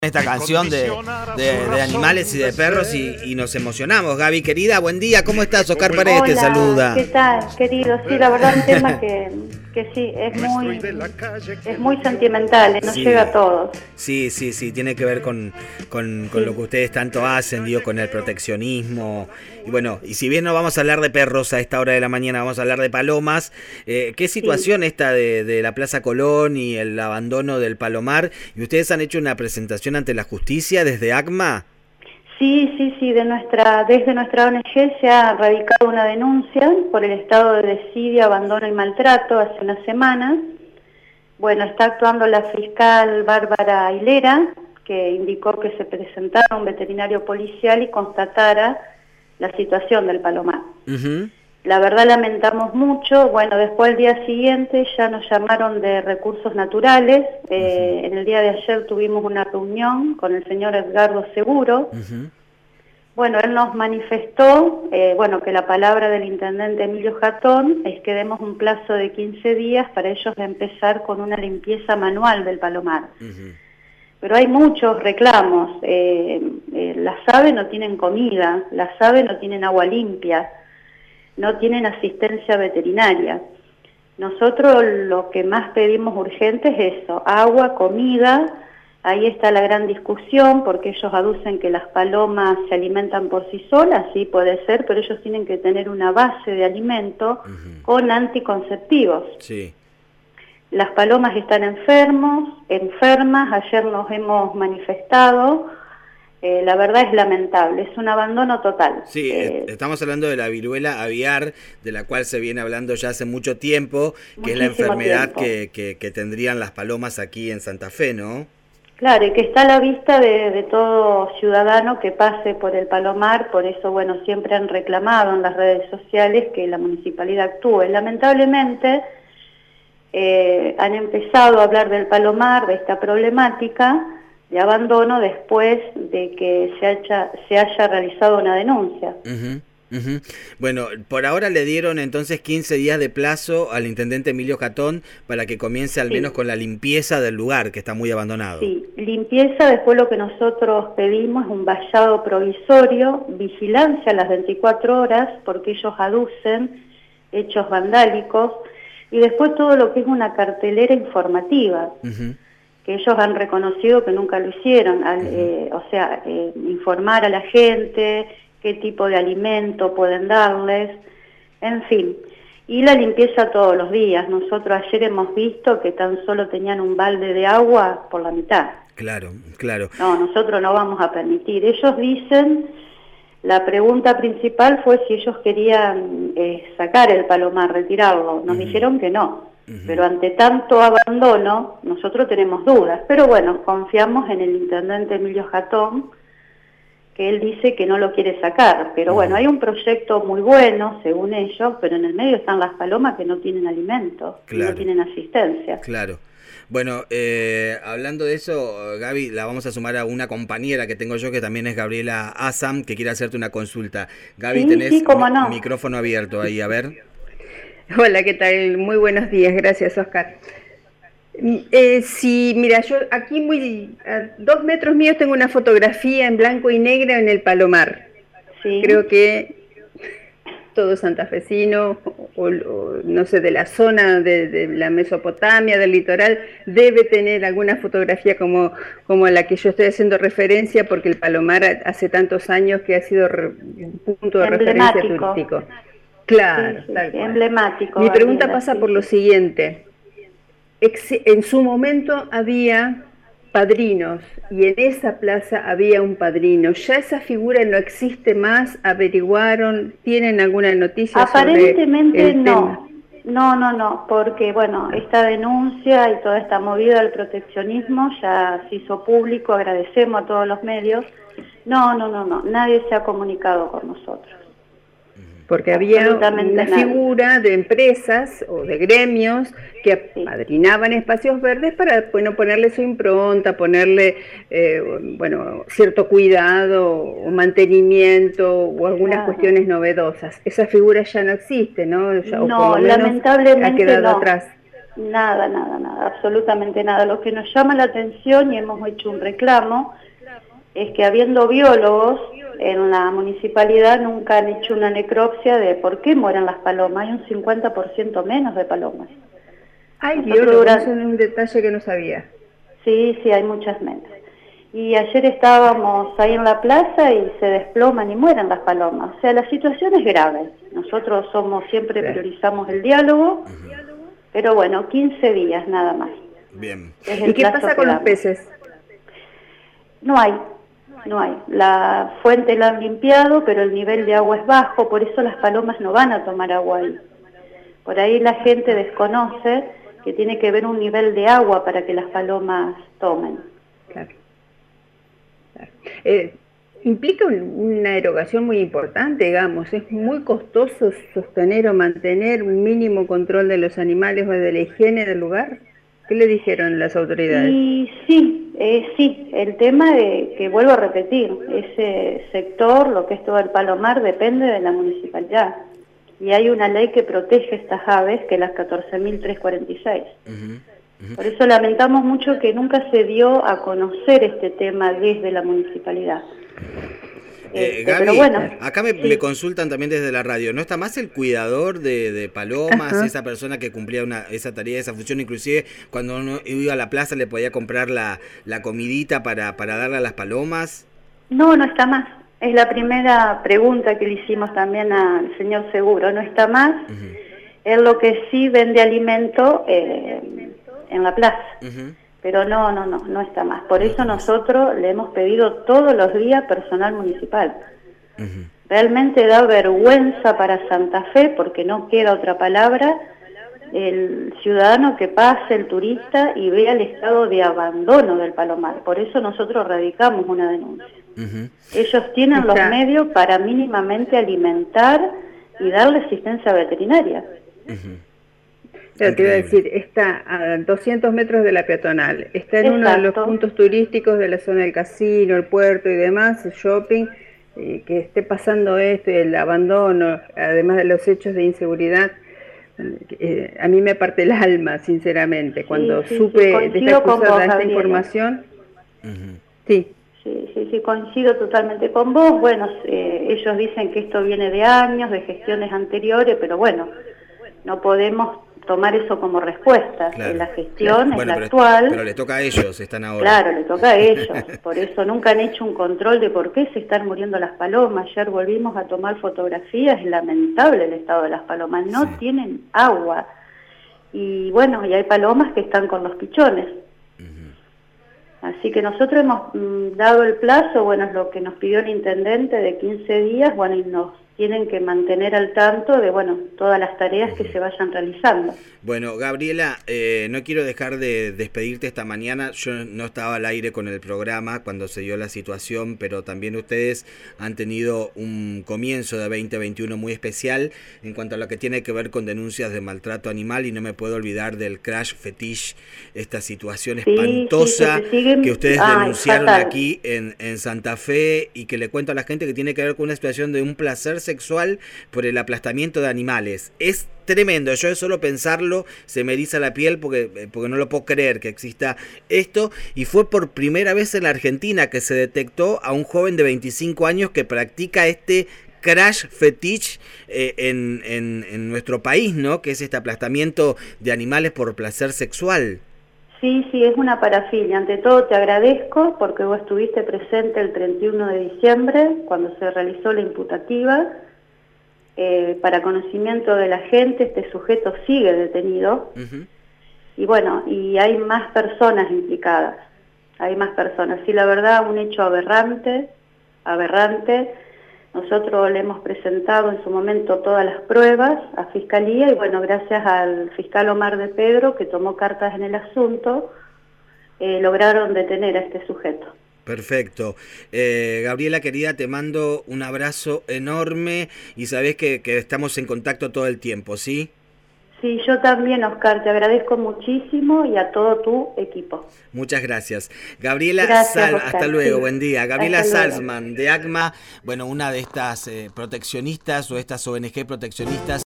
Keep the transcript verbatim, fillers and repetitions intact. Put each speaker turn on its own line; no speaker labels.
Esta canción de, de, de animales y de perros y, y nos emocionamos. Gaby, querida, buen día, ¿cómo estás? Oscar Paredes te saluda.
¿Qué tal, querido? Sí, la verdad un tema que, que sí, es muy, es muy sentimental, nos sí. llega a todos.
Sí, sí, sí, tiene que ver con, con, con sí. lo que ustedes tanto hacen, digo, con el proteccionismo. Y bueno, y si bien no vamos a hablar de perros a esta hora de la mañana, vamos a hablar de palomas. Eh, ¿Qué situación sí. esta de, de la Plaza Colón y el abandono del palomar? Y ustedes han hecho una presentación ante la justicia desde ACMA.
Sí, sí, sí, de nuestra, desde nuestra O N G se ha radicado una denuncia por el estado de desidia, abandono y maltrato hace unas semanas. Bueno, está actuando la fiscal Bárbara Hilera, que indicó que se presentara un veterinario policial y constatara la situación del palomar. Uh-huh. La verdad lamentamos mucho. Bueno, después al día siguiente ya nos llamaron de Recursos Naturales. Eh, uh-huh. En el día de ayer tuvimos una reunión con el señor Edgardo Seguro. Uh-huh. Bueno, él nos manifestó, eh, bueno, que la palabra del intendente Emilio Jatón es que demos un plazo de quince días para ellos empezar con una limpieza manual del palomar. Uh-huh. Pero hay muchos reclamos. Eh, eh, las aves no tienen comida, las aves no tienen agua limpia, no tienen asistencia veterinaria. Nosotros lo que más pedimos urgente es eso, agua, comida. Ahí está la gran discusión, porque ellos aducen que las palomas se alimentan por sí solas, sí puede ser, pero ellos tienen que tener una base de alimento uh-huh. con anticonceptivos.
Sí.
Las palomas están enfermos, enfermas, ayer nos hemos manifestado. Eh, la verdad es lamentable, es un abandono total.
Sí, eh, estamos hablando de la viruela aviar, de la cual se viene hablando ya hace mucho tiempo, que es la enfermedad que, que, que tendrían las palomas aquí en Santa Fe, ¿no?
Claro, y que está a la vista de, de todo ciudadano que pase por el palomar, por eso, bueno, siempre han reclamado en las redes sociales que la municipalidad actúe. Lamentablemente, eh, han empezado a hablar del palomar, de esta problemática de abandono después de que se haya, se haya realizado una denuncia.
Uh-huh, uh-huh. Bueno, por ahora le dieron entonces quince días de plazo al intendente Emilio Jatón para que comience al sí. menos con la limpieza del lugar, que está muy abandonado.
Sí, limpieza, después lo que nosotros pedimos es un vallado provisorio, vigilancia a las veinticuatro horas, porque ellos aducen hechos vandálicos, y después todo lo que es una cartelera informativa. Uh-huh. Que ellos han reconocido que nunca lo hicieron, al, eh, o sea, eh, informar a la gente qué tipo de alimento pueden darles, en fin. Y la limpieza todos los días. Nosotros ayer hemos visto que tan solo tenían un balde de agua por la mitad.
Claro, claro.
No, nosotros no vamos a permitir. Ellos dicen, la pregunta principal fue si ellos querían eh, sacar el palomar, retirarlo. Nos uh-huh. dijeron que no. Pero ante tanto abandono, nosotros tenemos dudas. Pero bueno, confiamos en el intendente Emilio Jatón, que él dice que no lo quiere sacar. Pero bueno, hay un proyecto muy bueno, según ellos, pero en el medio están las palomas que no tienen alimento, claro. que no tienen asistencia.
Claro. Bueno, eh, hablando de eso, Gaby, la vamos a sumar a una compañera que tengo yo, que también es Gabriela Azam, que quiere hacerte una consulta. Gaby,
sí,
tenés
sí, cómo no.
micrófono abierto ahí, a ver.
Hola, ¿qué tal? Muy buenos días, gracias, Oscar. Eh, sí, mira, yo aquí muy a dos metros míos tengo una fotografía en blanco y negro en el palomar. Sí. Creo que todo santafesino, o, o no sé, de la zona de, de la Mesopotamia, del litoral, debe tener alguna fotografía como, como la que yo estoy haciendo referencia, porque el palomar hace tantos años que ha sido re, un punto de referencia turístico. Claro,
sí, sí,
tal cual.
Emblemático.
Mi pregunta
Gabriela,
pasa
sí,
por
sí.
lo siguiente. En su momento había padrinos y en esa plaza había un padrino. ¿Ya esa figura no existe más? ¿Averiguaron? ¿Tienen alguna noticia
Aparentemente
sobre el
no.
tema?
No, no, no, porque bueno, esta denuncia y toda esta movida del proteccionismo ya se hizo público, agradecemos a todos los medios. No, no, no, no, nadie se ha comunicado con nosotros.
Porque había una figura de empresas o de gremios que apadrinaban espacios verdes para, bueno, ponerle su impronta, ponerle eh, bueno, cierto cuidado o mantenimiento o algunas claro. cuestiones novedosas. Esa figura ya no existe, ¿no? Ya,
no, lamentablemente
ha quedado
no.
atrás.
Nada, nada, nada, absolutamente nada. Lo que nos llama la atención, y hemos hecho un reclamo, es que habiendo biólogos en la municipalidad nunca han hecho una necropsia de por qué mueren las palomas. Hay un cincuenta por ciento menos de palomas.
Ay, biólogos, eso es un detalle que no sabía.
Sí, sí, hay muchas menos. Y ayer estábamos ahí en la plaza y se desploman y mueren las palomas. O sea, la situación es grave. Nosotros somos siempre priorizamos el diálogo, uh-huh. pero bueno, quince días nada más.
Bien.
¿Y qué pasa con los peces?
No hay, no hay. La fuente la han limpiado, pero el nivel de agua es bajo, por eso las palomas no van a tomar agua ahí. Por ahí la gente desconoce que tiene que haber un nivel de agua para que las palomas tomen.
Claro. Eh, implica un, una erogación muy importante, digamos, es muy costoso sostener o mantener un mínimo control de los animales o de la higiene del lugar. ¿Qué le dijeron las autoridades?
Y sí, eh, sí, el tema de que vuelvo a repetir, ese sector, lo que es todo el palomar, depende de la municipalidad. Y hay una ley que protege estas aves, que es la catorce mil trescientos cuarenta y seis. Uh-huh. Por eso lamentamos mucho que nunca se dio a conocer este tema desde la municipalidad.
Eh, este, Gaby, pero bueno, acá me, sí. me consultan también desde la radio, ¿no está más el cuidador de, de palomas, Ajá. esa persona que cumplía una esa tarea, esa función? Inclusive cuando uno iba a la plaza le podía comprar la, la comidita para, para darle a las palomas.
No, no está más. Es la primera pregunta que le hicimos también al señor Seguro, no está más. Uh-huh. Él lo que sí vende alimento eh, en la plaza, uh-huh. pero no, no, no, no está más. Por eso nosotros le hemos pedido todos los días personal municipal. Uh-huh. Realmente da vergüenza para Santa Fe, porque no queda otra palabra, el ciudadano que pase, el turista, y vea el estado de abandono del palomar. Por eso nosotros radicamos una denuncia. Uh-huh. Ellos tienen está. los medios para mínimamente alimentar y darle asistencia veterinaria.
Uh-huh. Pero te iba a decir, está a doscientos metros de la peatonal, está en Exacto. uno de los puntos turísticos de la zona del casino, el puerto y demás, el shopping, eh, que esté pasando esto, el abandono, además de los hechos de inseguridad, eh, a mí me parte el alma, sinceramente, cuando sí, sí, supe sí, de esta cruzada, esta información. Uh-huh. Sí.
Sí, sí, sí, coincido totalmente con vos. Bueno, eh, ellos dicen que esto viene de años, de gestiones anteriores, pero bueno, no podemos tomar eso como respuesta. Claro, la gestión claro. es bueno, la
pero,
actual.
Pero le toca a ellos, están ahora.
Claro, le toca a ellos. Por eso nunca han hecho un control de por qué se están muriendo las palomas. Ayer volvimos a tomar fotografías, es lamentable el estado de las palomas. No sí. tienen agua. Y bueno, y hay palomas que están con los pichones. Así que nosotros hemos mm, dado el plazo, bueno, es lo que nos pidió el intendente, de quince días, bueno, y nos tienen que mantener al tanto de, bueno, todas las tareas que se vayan realizando.
Bueno, Gabriela, eh, no quiero dejar de despedirte esta mañana. Yo no estaba al aire con el programa cuando se dio la situación, pero también ustedes han tenido un comienzo de veinte veintiuno muy especial en cuanto a lo que tiene que ver con denuncias de maltrato animal, y no me puedo olvidar del crash fetiche, esta situación
sí,
espantosa
sí, que, siguen...
que ustedes
Ay,
denunciaron
fatal.
aquí en, en Santa Fe, y que le cuento a la gente que tiene que ver con una situación de un placer sexual por el aplastamiento de animales. Es tremendo, yo de solo pensarlo se me eriza la piel porque, porque no lo puedo creer que exista esto, y fue por primera vez en la Argentina que se detectó a un joven de veinticinco años que practica este crash fetiche eh, en, en, en nuestro país, ¿no? Que es este aplastamiento de animales por placer sexual.
Sí, sí, es una parafilia. Ante todo te agradezco porque vos estuviste presente el treinta y uno de diciembre cuando se realizó la imputativa. Eh, para conocimiento de la gente, este sujeto sigue detenido. Uh-huh. Y bueno, y hay más personas implicadas. Hay más personas. Sí, la verdad, un hecho aberrante, aberrante. Nosotros le hemos presentado en su momento todas las pruebas a Fiscalía y bueno, gracias al fiscal Omar de Pedro, que tomó cartas en el asunto, eh, lograron detener a este sujeto.
Perfecto. Eh, Gabriela, querida, te mando un abrazo enorme y sabés que, que estamos en contacto todo el tiempo, ¿sí?
Sí, yo también, Oscar, te agradezco muchísimo y a todo tu equipo.
Muchas gracias. Gabriela
gracias,
Sal,
Oscar.
hasta luego, sí. Buen día. Gabriela Salzman, de ACMA, bueno, una de estas eh, proteccionistas o estas O N G proteccionistas